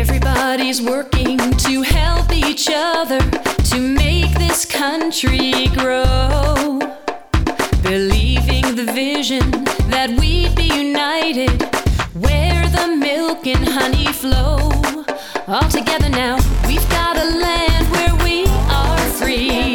Everybody's working to help each other to make this country grow. Believing the vision that we'd be united, where the milk and honey flow. All together now, we've got a land where we are free.